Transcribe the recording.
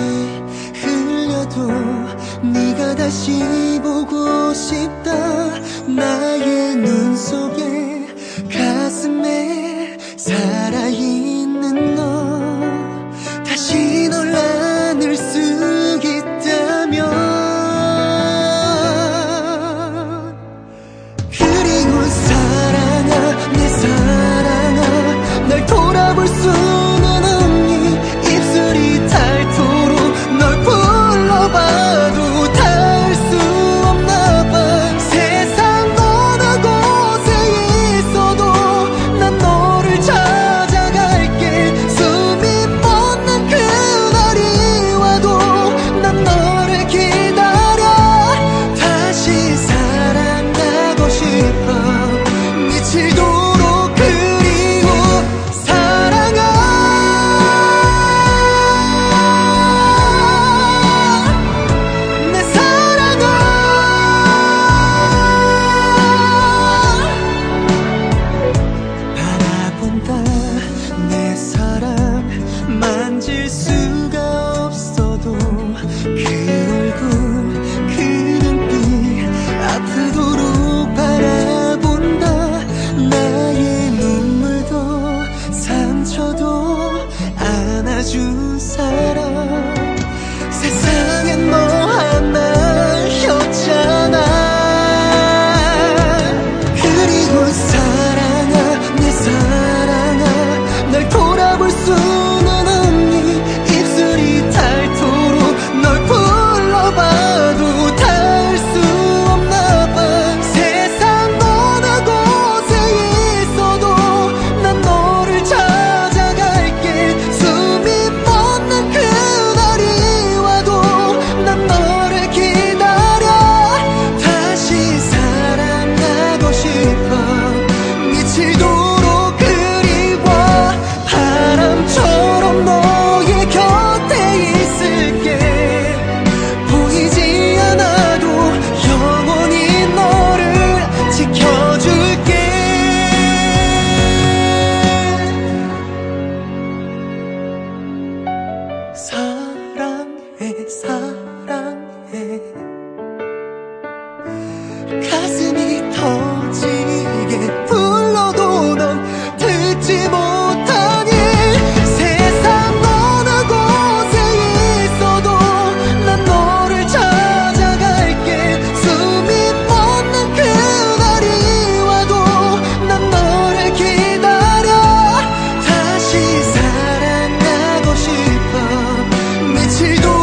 흘려도 네가 다시 보고 싶다. 나의 눈 속에 가슴에 살아있는 너, 다시 널 안을 수 있다면. 그리고 사랑아 내 사랑아, 날 돌아볼 수는 없니? 입술이 닳도록 널 불러봐도 닿을 수 없나봐. 세상 어느 곳에 있어도 난 너를 찾아갈게. 숨이 멎는 그날이 와도 난 너를 기다려. 다시 사랑하고 싶어 미치도록. 그리워 사랑아 내 사랑아. 바라본다 내 사랑, 만질 수가 없어도 그 얼굴 그 눈빛 아프도록 바라본다. 나의 눈물도 상처도 안아준 사람, 세상엔 너 하나였잖아. 그리고 사랑아 내 사랑아, 날 돌아볼 수는 없니? 입술이 닳도록 널 불러봐도 닿을 수 없나봐. 세상 어느 곳에 있어도 난 너를 찾아갈게. 숨이 멎는 그날이 와도 난 너를 기다려. 다시 사랑하고 싶어 미치도록. 그리워 바람처럼 너의 곁에 있을게. 보이지 않아도 영원히 너를 지켜줄게. 사랑해 사랑해. 가슴이 터지게 불러도 넌 듣지 못하니. 세상 어느 곳에 있어도 난 너를 찾아갈게. 숨이 멎는 그날이 와도 난 너를 기다려. 다시 사랑하고 싶어 미치도록.